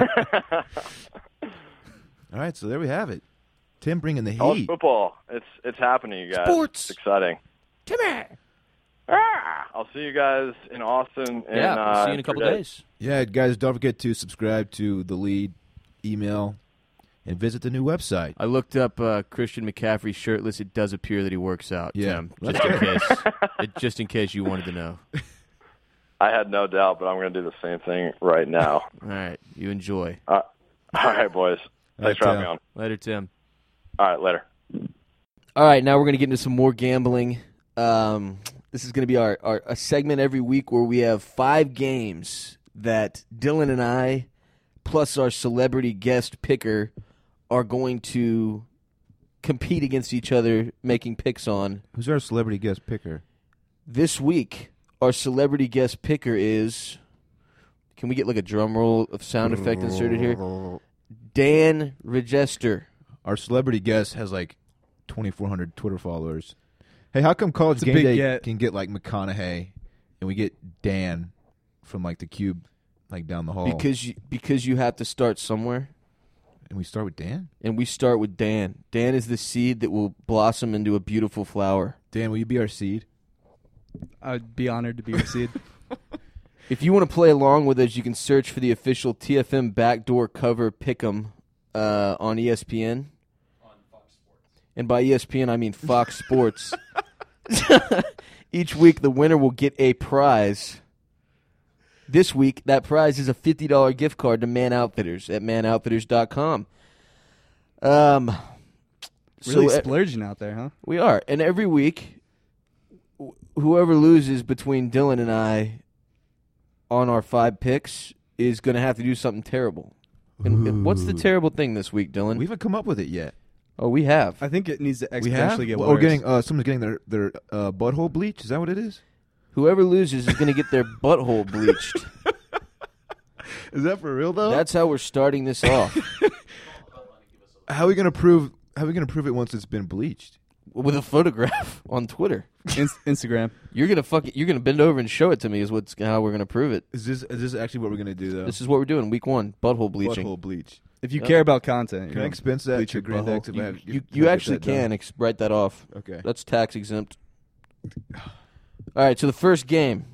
All right, so there we have it. Tim bringing the College heat. football, it's happening, you guys. Sports. It's exciting. Timmy. I'll see you guys in Austin. We'll see you in a couple 3 days. Yeah, guys, don't forget to subscribe to The Lead, email, and visit the new website. I looked up Christian McCaffrey shirtless. It does appear that he works out, Yeah. Tim. Just in case you wanted to know. I had no doubt, but I'm going to do the same thing right now. All right. You enjoy. All right, boys. Thanks for having me on. Later, Tim. All right, later. All right, now we're going to get into some more gambling. This is going to be a segment every week where we have 5 games that Dylan and I, plus our celebrity guest picker, are going to compete against each other making picks on. Who's our celebrity guest picker? This week, our celebrity guest picker is... Can we get like a drum roll of sound effect inserted here? Dan Regester. Our celebrity guest has like 2,400 Twitter followers. Hey, how come College It's a Game big Day get. can get like McConaughey, and we get Dan from like the Cube, like down the hall? Because you have to start somewhere, and we start with Dan. and we start with Dan. Dan is the seed that will blossom into a beautiful flower. Dan, will you be our seed? I'd be honored to be your seed. If you want to play along with us, you can search for the official TFM Backdoor Cover Pick'em on ESPN. And by ESPN, I mean Fox Sports. Each week, the winner will get a prize. This week, that prize is a $50 gift card to Man Outfitters at manoutfitters.com. Really splurging out there, huh? We are. And every week, whoever loses between Dylan and I on our 5 picks is going to have to do something terrible. And what's the terrible thing this week, Dylan? We haven't come up with it yet. Oh, we have. I think it needs to We have. exponentially get Well, we're worse. getting someone's getting their butthole bleach. Is that what it is? Whoever loses is going to get their butthole bleached. Is that for real though? That's how we're starting this off. How are we gonna prove? How are we gonna prove it once it's been bleached? With a photograph on Twitter. Instagram. You're gonna bend over and show it to me is how we're gonna prove it. Is this actually what we're gonna do though? This is what we're doing. Week 1, butthole bleaching. Butthole bleach. If you care about content, Can I expense that bleach to your Grand butthole. X if I have- You if I get actually that done? can write that off. Okay. That's tax exempt. All right, so the first game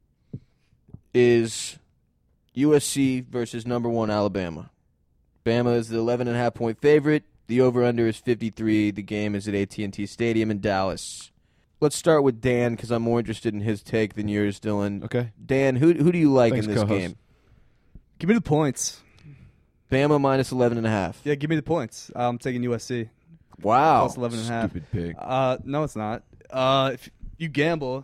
is USC versus number 1 Alabama. Bama is the 11.5-point favorite. The over/under is 53. The game is at AT&T Stadium in Dallas. Let's start with Dan because I'm more interested in his take than yours, Dylan. Okay. Dan, who do you like Thanks, in this co-host. game? Give me the points. Bama minus 11.5. Yeah, give me the points. I'm taking USC. Wow. Plus 11.5. Stupid pig. No, it's not. you gamble.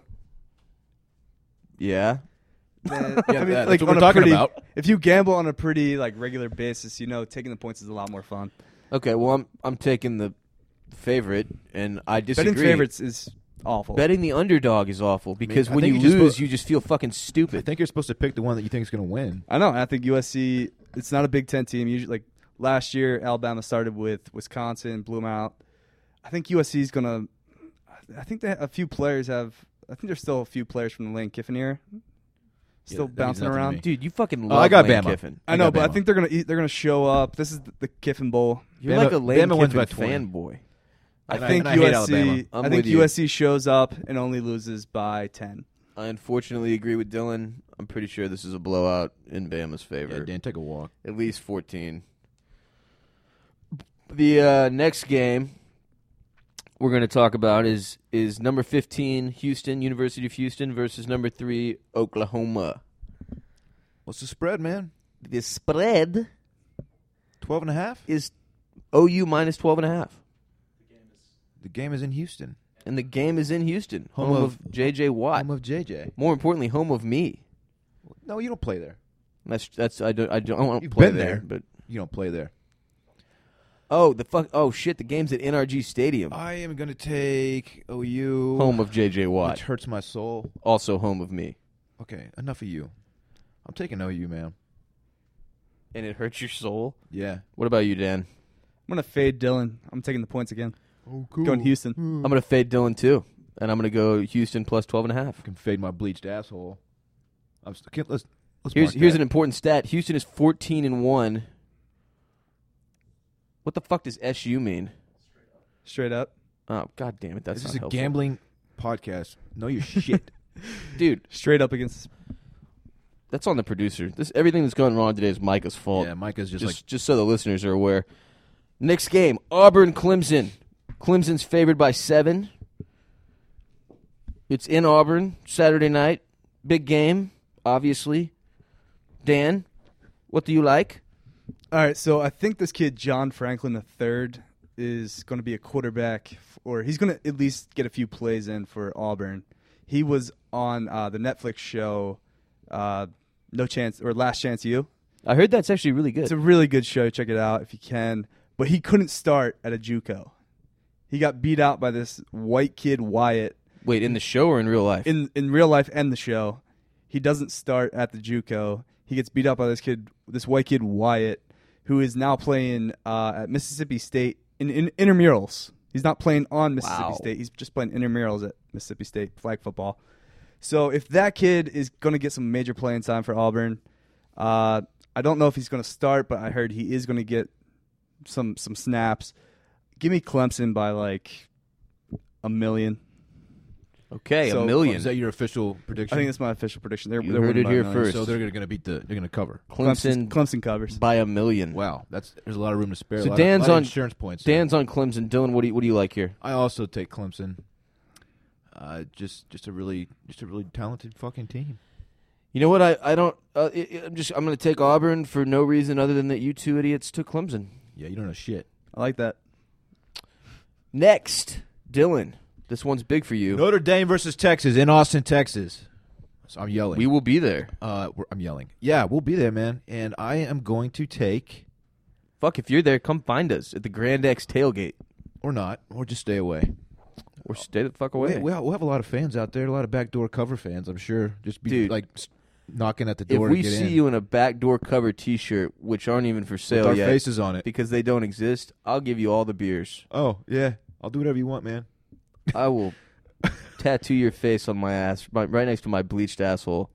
Yeah. Then, Yeah, I mean, that's like what on we're a talking pretty, about. If you gamble on a pretty like regular basis, taking the points is a lot more fun. Okay, well, I'm taking the favorite, and I disagree. Betting favorites is awful. Betting the underdog is awful because I when think you you just lose, put- you just feel fucking I stupid. think you're supposed to pick the one that you think is going to win. I know. I think USC. It's not a Big Ten team. Usually, like last year, Alabama started with Wisconsin, blew them out. I think USC is gonna. I think that a few players have. I think there's still a few players from the Lane Kiffin era still that means bouncing nothing to around. me. Dude, you fucking love I got Lane Bama. Kiffin. I know, got but I Bama. think they're gonna show up. This is the Kiffin Bowl. You're Bama- like a Lane Bama wins Kiffin by 20. fanboy. I And I- think and I hate Alabama. USC. I'm I think with you. USC shows up and only loses by 10. I unfortunately agree with Dylan. I'm pretty sure this is a blowout in Bama's favor. Yeah, Dan, take a walk. At least 14. The next game we're going to talk about is number 15, Houston, University of Houston, versus number 3, Oklahoma. What's the spread, man? The spread 12.5? is OU minus 12.5. The game is in Houston. And the game is in Houston, Home home of- of J.J. Watt. Home of JJ. More importantly, home of me. No, you don't play there. That's I don't want to You've play been there, there. but You don't play there. oh shit, the game's at NRG Stadium, I am going to take OU. home of J.J. Watt, Which hurts my soul. also home of me, Okay, enough of you. I'm taking OU, man. and it hurts your soul. Yeah. What about you, Dan? I'm gonna fade Dylan. I'm taking the points again. Oh, cool. Going Houston. I'm gonna fade Dylan too, and I'm gonna go Houston plus 12.5. I can fade my bleached asshole. Let's Here's mark an important stat. Houston is 14-1. What the fuck does SU mean? Straight up. Oh, god damn it, that's This not is a helpful. gambling podcast. Know your shit. Dude, Straight up against. that's on the producer. Everything that's going wrong today is Micah's fault. Yeah, Micah's just Just so the listeners are aware. Next game, Auburn-Clemson. Clemson's favored by 7. It's in Auburn, Saturday night. Big game, obviously. Dan, what do you like? All right, so I think this kid John Franklin III is going to be a quarterback, or he's going to at least get a few plays in for Auburn. He was on the Netflix show No Chance or Last Chance U. I heard that's actually really good. It's a really good show. Check it out if you can. But he couldn't start at a JUCO. He got beat out by this white kid Wyatt Wait, in the show or in real life? in real life and the show. He doesn't start at the JUCO. He gets beat out by this white kid Wyatt, who is now playing at Mississippi State in intramurals. He's not playing on Mississippi Wow. State. He's just playing intramurals at Mississippi State flag football. So if that kid is going to get some major playing time for Auburn, I don't know if he's going to start, but I heard he is going to get some snaps. Give me Clemson by like 1 million. Okay, So- $1 million. Is that your official prediction? I think that's my official prediction. They're You they're heard winning it by here 1 million. first. So they're going to beat they're going to cover. Clemson covers. by $1 million. Wow, there's a lot of room to spare. So a lot Dan's of on- insurance points. there. Dan's on Clemson. Dylan, what do you like here? I also take Clemson. Just a really talented fucking team. You know what? I don't. I'm going to take Auburn for no reason other than that you two idiots took Clemson. Yeah, you don't know shit. I like that. Next, Dylan. This one's big for you. Notre Dame versus Texas in Austin, Texas. So I'm yelling. We will be there. I'm yelling. Yeah, we'll be there, man. And I am going to take, Fuck, if you're there, come find us at the Grand X tailgate. or not, or just stay away. Or stay the fuck away. We'll have a lot of fans out there, a lot of backdoor cover fans, I'm sure. Just be Dude. like knocking at the If door we to get see in. you in a backdoor cover T-shirt, which aren't even for with sale our yet faces on it. because they don't exist, I'll give you all the beers. Oh, yeah. I'll do whatever you want, man. I will tattoo your face on my ass, right next to my bleached asshole.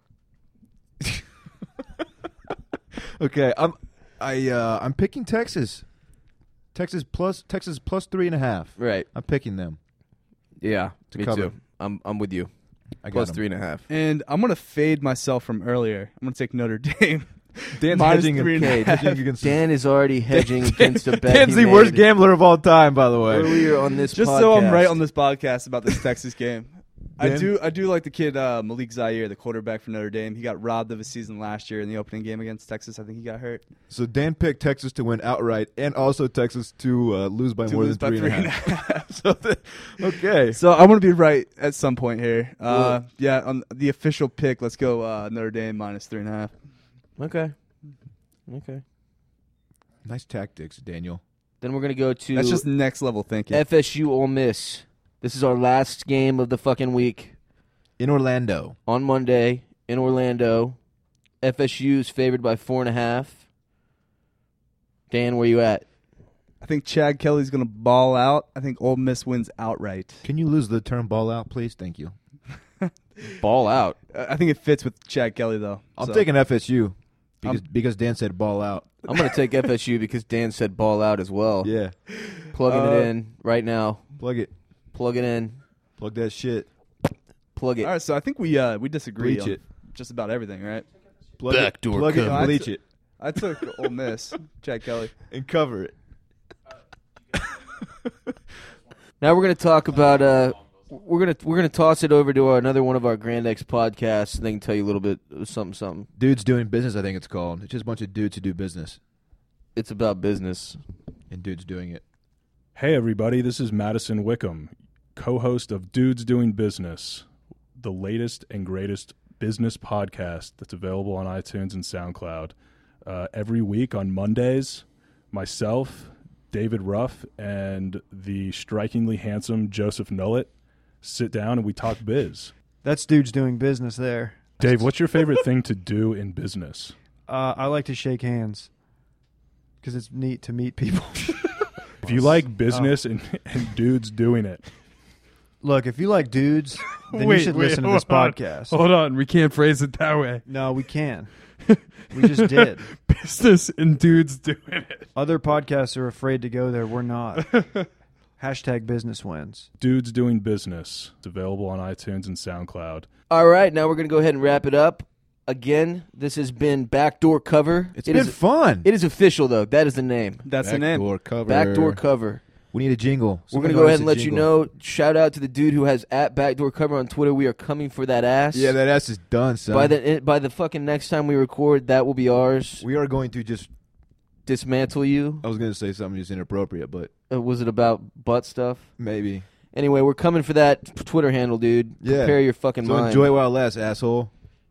Okay, I'm picking Texas. Texas plus 3.5. Right? I'm picking them. Yeah, To me cover. too. I'm with you. I got Plus 'em. 3.5. And I'm going to fade myself from earlier. I'm going to take Notre Dame. Dan's Minus hedging 3.5. hedging against Dan is already hedging against a bet. Dan's he the worst made gambler of all time, by the way. earlier on this Just podcast. so I'm right on this podcast about this Texas game. I do like the kid Malik Zaire, the quarterback for Notre Dame. He got robbed of his season last year in the opening game against Texas. I think he got hurt. So Dan picked Texas to win outright, and also Texas to lose by more than 3.5. Okay. So I'm going to be right at some point here. Yeah, on the official pick, let's go Notre Dame minus 3.5. Okay. Nice tactics, Daniel. Then we're gonna go to That's just next level thinking. FSU Ole Miss. This is our last game of the fucking week. In Orlando. On Monday in Orlando. FSU is favored by 4.5. Dan, where you at? I think Chad Kelly's going to ball out. I think Ole Miss wins outright. Can you lose the term ball out, please? Thank you. Ball out. I think it fits with Chad Kelly, though. I'm taking FSU because Dan said ball out. I'm going to take FSU because Dan said ball out as well. Yeah. Plugging it in right now. Plug it. Plug it in. Plug that shit. Plug it. All right, so I think we disagree Bleach on it. just about everything, right? Plug Backdoor it. Plug it cover. and bleach it. I took Ole Miss, Chad Kelly. And cover it. Now we're going to talk about we're gonna toss it over to another one of our Grand X podcasts, and they can tell you a little bit of something. Dudes Doing Business, I think it's called. It's just a bunch of dudes who do business. It's about business. And dudes doing it. Hey, everybody, this is Madison Wickham, co-host of Dudes Doing Business, the latest and greatest business podcast that's available on iTunes and SoundCloud. Every week on Mondays, myself, David Ruff, and the strikingly handsome Joseph Nullet sit down and we talk biz. That's Dudes Doing Business there. Dave, what's your favorite thing to do in business? I like to shake hands because it's neat to meet people. If you like business and dudes doing it. Look, if you like dudes, then you should listen to this podcast. Hold on, we can't phrase it that way. No, we can. We just did. Business and dudes doing it. Other podcasts are afraid to go there. We're not. Hashtag business wins. Dudes Doing Business. It's available on iTunes and SoundCloud. All right, now we're going to go ahead and wrap it up. Again, this has been Backdoor Cover. It's been fun. It is official, though. That is the name. That's the name. Backdoor cover. Backdoor Cover. We need a jingle. We're going to go ahead and let you know. Shout out to the dude who has at Backdoor Cover on Twitter. We are coming for that ass. Yeah, that ass is done, son. By the fucking next time we record, that will be ours. We are going to just dismantle you. I was going to say something just inappropriate, but was it about butt stuff? Maybe. Anyway, we're coming for that Twitter handle, dude. Yeah. Prepare your fucking so mind. Enjoy it while it lasts, asshole.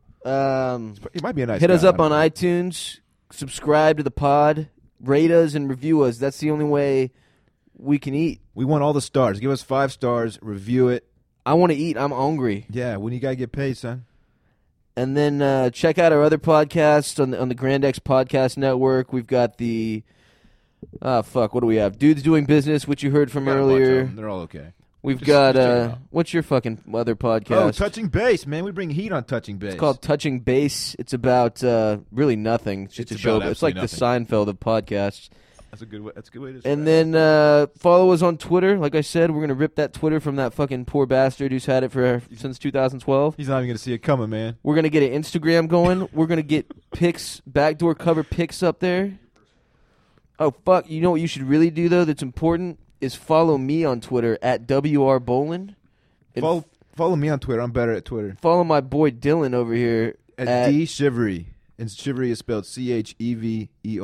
It might be a nice. Hit us guy, up on I don't know. iTunes. Subscribe to the pod. Rate us and review us. That's the only way we can eat. We want all the stars. Give us 5 stars. Review it. I want to eat. I'm hungry. Yeah, when you gotta get paid, son. And then check out our other podcasts on the Grand X Podcast Network. We've got the what do we have? Dudes Doing Business, which you heard from Got a bunch of earlier. them. They're all okay. We've Just got check it out. what's your fucking other podcast? Oh, Touching Base, man. We bring heat on Touching Base. It's called Touching Base. It's about really nothing. It's just It's a show. about It's like the Seinfeld of podcasts. That's a good way. That's a good way to describe And then follow us on Twitter. Like I said, we're gonna rip that Twitter from that fucking poor bastard who's had it since 2012. He's not even gonna see it coming, man. We're gonna get an Instagram going. We're gonna get pics, backdoor cover pics up there. Oh fuck! You know what you should really do though? That's important is follow me on Twitter at WRBolin. And Follow me on Twitter. I'm better at Twitter. follow my boy Dylan over here At D Shivery, and Shivery is spelled CHEVERERE.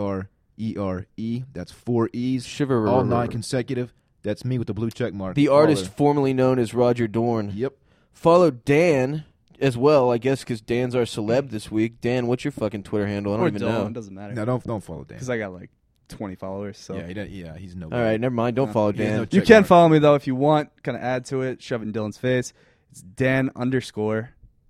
That's 4 E's. Shiver. All 9 consecutive. That's me with the blue check mark. The artist Baller. formerly known as Roger Dorn. Yep. Follow Dan as well, I guess, because Dan's our celeb this week. Dan, what's your fucking Twitter handle? I don't Or even don't. know. It doesn't matter. No, don't follow Dan. Because I got like 20 followers. So Yeah, he's no. All right, never mind. Don't follow He has Dan. no you check can mark. follow me though if you want. Kind of add to it. Shove it in Dylan's face. It's Dan_Regester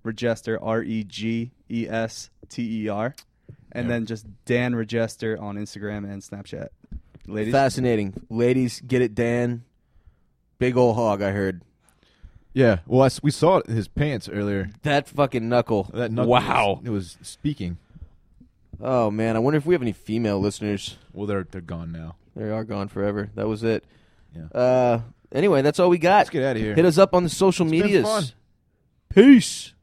REGESTER, and then just Dan Regester on Instagram and Snapchat. Ladies, Fascinating. Ladies, get it, Dan. Big ol' hog, I heard. Yeah. Well, we saw it in his pants earlier. That fucking knuckle. That knuckle Wow. It was speaking. Oh, man. I wonder if we have any female listeners. Well, they're gone now. They are gone forever. That was it. Yeah. Anyway, that's all we got. Let's get out of here. Hit us up on the social It's been medias. fun. Peace.